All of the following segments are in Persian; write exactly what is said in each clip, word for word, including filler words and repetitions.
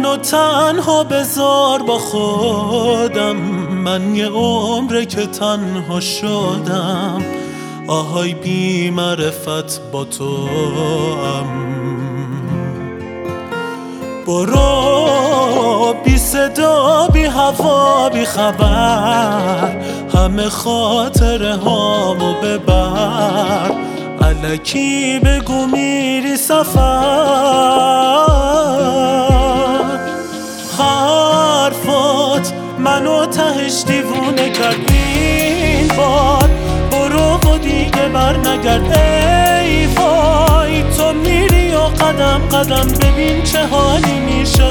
منو تنها بذار با خودم، من یه عمره که تنها شدم. آهای بی معرفت با تو هم. برو بی صدا بی هوا بی خبر، همه خاطره هامو ببر. الکی بگو میری سفر، حرفات منو تهش دیوونه کرد این بار. برو و دیگه بر نگرد ای وای، تو میری و قدم قدم ببین چه حالی میشه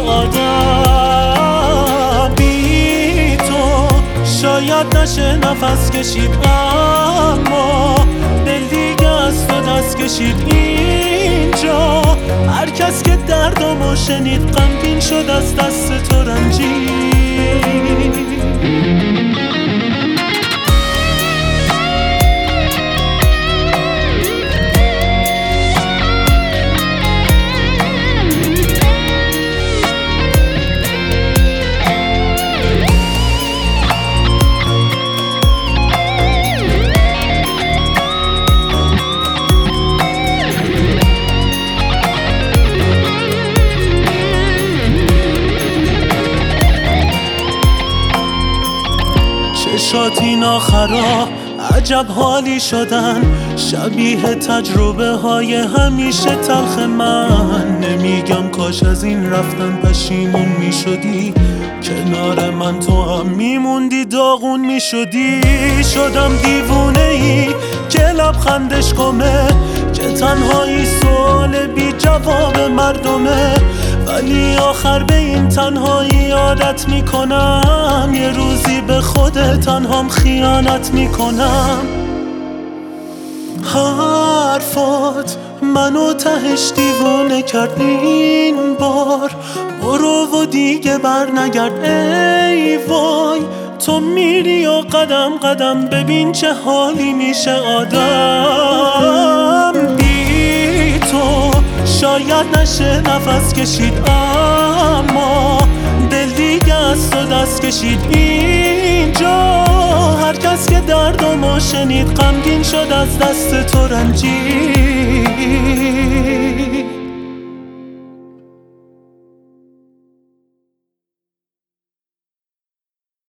آدم. بی تو شاید نشه نفس کشید، اما دل دیگه از تو دست کشید اینجا. هر کس که دردمو شنید غمگین شد از دست تو رنجید. چشات این آخرا عجب حالی شدن، شبیه تجربه های همیشه تلخ من. نمیگم کاش از این رفتن پشیمون میشدی، کنار من تو هم میموندی داغون میشدی. شدم دیوونه ای که لبخندش گمه، که تنهایی سوال بی جواب مردمه. ولی آخر به این تنهایی عادت میکنم، یه روزی به خود تنهام خیانت میکنم. حرفات منو تهش دیوونه کرد این بار. برو و دیگه بر نگرد ای وای، تو میری و قدم قدم ببین چه حالی میشه آدم. بی تو شاید نشه نفس کشید، اما دل دیگه از تو دست کشید اینجا. هر کس که دردمو شنید غمگین شد از دست تو رنجید.